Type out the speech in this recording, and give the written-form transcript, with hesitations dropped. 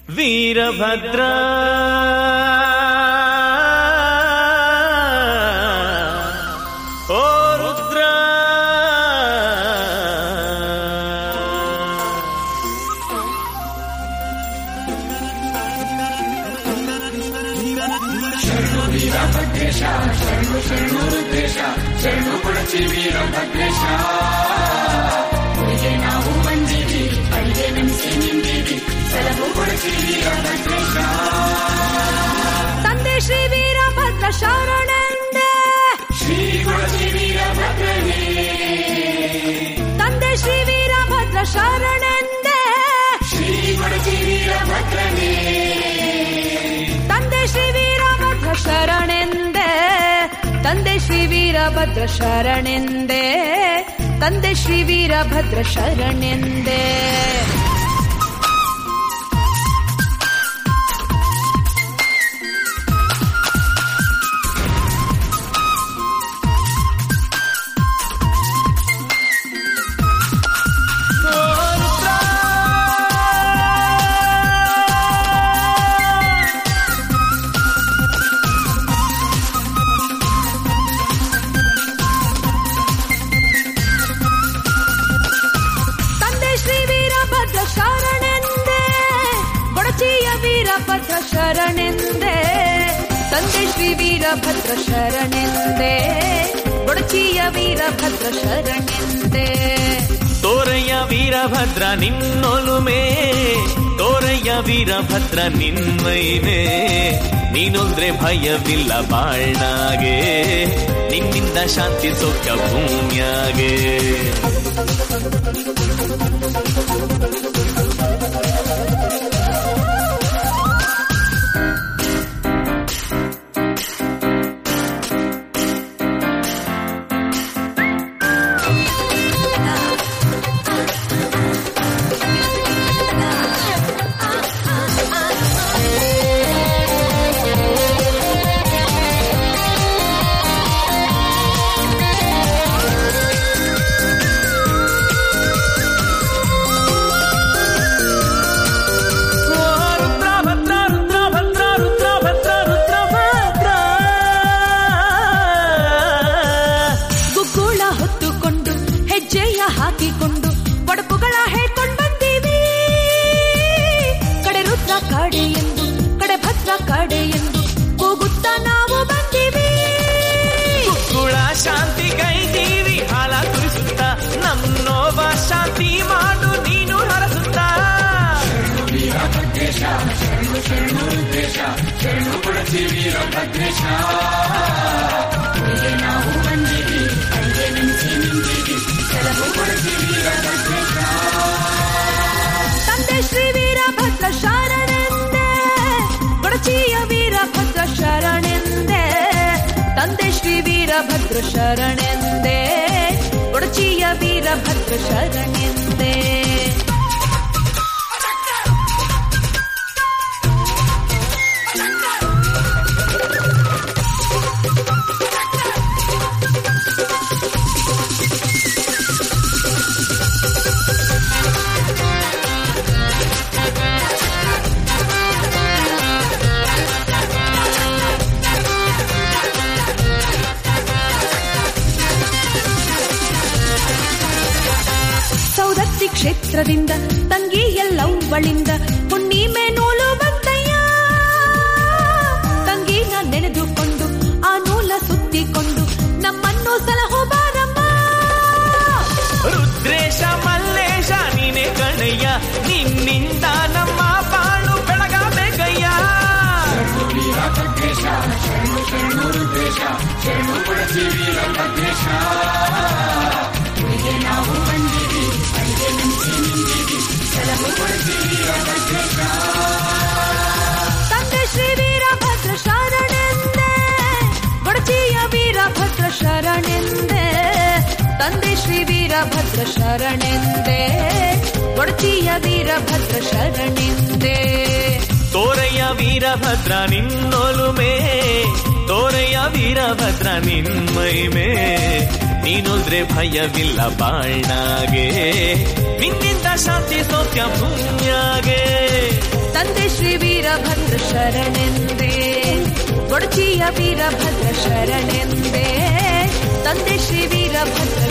ವೀರಭದ್ರ ಓ ರುದ್ರ ಶರಣು ವೀರಭದ್ರೇಶ ಶರಣು ಶರಣು ರುದ್ರೇಶ ಶರಣು ಕೊಡಚಿ ವೀರಭದ್ರೇಶ ನಿನಗೆ ನಾವು ಬಂದೀವಿ ಅಡಿಗೆ ನೆನೆಸಿ ನಿಂದೀವಿ ಸಲಹು ಕೊಡಚಿ ವೀರಭದ್ರೇಶ ತಂದೆ ಶ್ರೀ ವೀರಭದ್ರ ಶರಣೆಂದೇ ಶ್ರೀ ಕೊಡಚಿ ವೀರಭದ್ರನೇ ತಂದೆ ಶ್ರೀ ವೀರಭದ್ರ ಶರಣೆಂದೇ ಶ್ರೀ ಕೊಡಚಿ ವೀರಭದ್ರನೇ ತಂದೆ ಶ್ರೀ ವೀರಭದ್ರ ಶರಣೆಂದೇ ತಂದೆ ಶ್ರೀ ವೀರಭದ್ರ ಶರಣೆಂದೇ ತಂದೆ ಶ್ರೀ ವೀರಭದ್ರ ಶರಣೆಂದೇ ಶರಣೆಂದೇ ತಂದೆ ಶ್ರೀ ವೀರಭದ್ರ ಶರಣೆಂದೇ ಬೊಡಚಿಯ ವೀರಭದ್ರ ಶರಣೆಂದೇ ತೋರಯ್ಯ ವೀರಭದ್ರ ನಿನ್ನೊಲುಮೆ ತೋರಯ್ಯ ವೀರಭದ್ರ ನಿನ್ಮೈಮೆ ನೀನೊಂದ್ರೆ ಭಯವಿಲ್ಲ ಬಾಳ್ನಾಗೆ ನಿನ್ನಿಂದ ಶಾಂತಿ ಸೌಖ್ಯ ಭೂಮ್ಯಾಗೆ ಹಾಕಿಕೊಂಡು ಪಡಪುಗಳ ಹೇಳ್ಕೊಂಡು ಬಂದೀವಿ ಕಡೆ ರುದ್ರ ಕಾಡೆ ಎಂದು ಕಡೆ ಭದ್ರ ಕಾಡೆ ಎಂದು ಕೂಗುತ್ತಾ ನಾವು ಬಂದೀವಿ ಕುಕ್ಕುಳ ಶಾಂತಿ ಕೈದೀವಿ ಹಾಲ ತುರಿಸುತ್ತಾ ನಮ್ಮನೋವ ಶಾಂತಿ ಮಾಡು ನೀನು ಹರಸುತ್ತಾ ಶರಣು ವೀರಭದ್ರೇಶ ಶರಣು ಶರಣು ರುದ್ರೇಶ ಶರಣು ಕೊಡಚಿ ವೀರಭದ್ರೇಶ ನಿನಗೆ ನಾವು ಬಂದೀವಿ ಅಡಿಗೆ ನೆನೆಸಿ ನಿಂದೀವಿ ಸಲಹು ಕೊಡಚಿ ವೀರಭದ್ರೇಶ ತಂದೆ ಶ್ರೀ ವೀರಭದ್ರ ಶರಣೆಂದೇ ಬೊಡಚಿಯ ವೀರಭದ್ರ ಶರಣೆಂದೇ ತಂದೆ ಶ್ರೀ ವೀರಭದ್ರ ಶರಣೆಂದೇ ಬೊಡಚಿಯ ವೀರಭದ್ರ ಶರಣೆಂದೇ ಸೌದತ್ತಿ ಕ್ಷೇತ್ರದಿಂದ ತಂಗಿ ಎಲ್ಲವಳಿಂದ ಹುಣ್ಣಿಮೆ ನೂಲು ಬಂತಯ್ಯ ತಂಗಿನ ನೆನೆದುಕೊಂಡು ಆ ನೂಲ ಸುತ್ತಿಕೊಂಡು ನಮ್ಮನ್ನು ಸಲಹೋ ಬಾರಮ್ಮ ರುದ್ರೇಶ ಮಲ್ಲೇಶ ನೀನೆ ಕಣಯ್ಯ ನಿನ್ನಿಂದ ನಮ್ಮ ಬಾಳು ಬೆಳಗಬೇಕಯ್ಯ ಶರಣು ವೀರಭದ್ರೇಶ ಶರಣು ಶರಣು ರುದ್ರೇಶ ಶರಣು ಕೊಡಚಿ ವೀರಭದ್ರೇಶ ನಿನಗೆ ನಾವು ಬಂದೀವಿ ಅಡಿಗೆ ನೆನೆಸಿ ನಿಂದೀವಿ ಸಲಹು ಕೊಡಚಿ ವೀರಭದ್ರೇಶ ತಂದೆ ಶ್ರೀ ವೀರಭದ್ರ ಶರಣೆಂದೇ ಬೊಡಚಿಯ ವೀರಭದ್ರ ಶರಣೆಂದೇ ತಂದೆ ಶ್ರೀ ವೀರಭದ್ರ ಶರಣೆಂದೇ ಬೊಡಚಿಯ ವೀರಭದ್ರ ಶರಣೆಂದೇ ತೋರಯ್ಯ ವೀರಭದ್ರ ನಿನ್ನೊಲುಮೆ ತೋರಯ್ಯ ವೀರಭದ್ರ ನಿನ್ಮೈಮೆ ನೀನೊಂದ್ರೆ ಭಯವಿಲ್ಲ ಬಾಳ್ನಾಗೆ ನಿನ್ನಿಂದ ಶಾಂತಿ ಸೌಖ್ಯ ಭೂಮ್ಯಾಗೆ ತಂದೆ ಶ್ರೀ ವೀರಭದ್ರ ಶರಣೆಂದೇ, ಗೊಡಚಿಯ ವೀರಭದ್ರ ಶರಣೆಂದೇ, ತಂದೆ ಶ್ರೀ ವೀರಭದ್ರ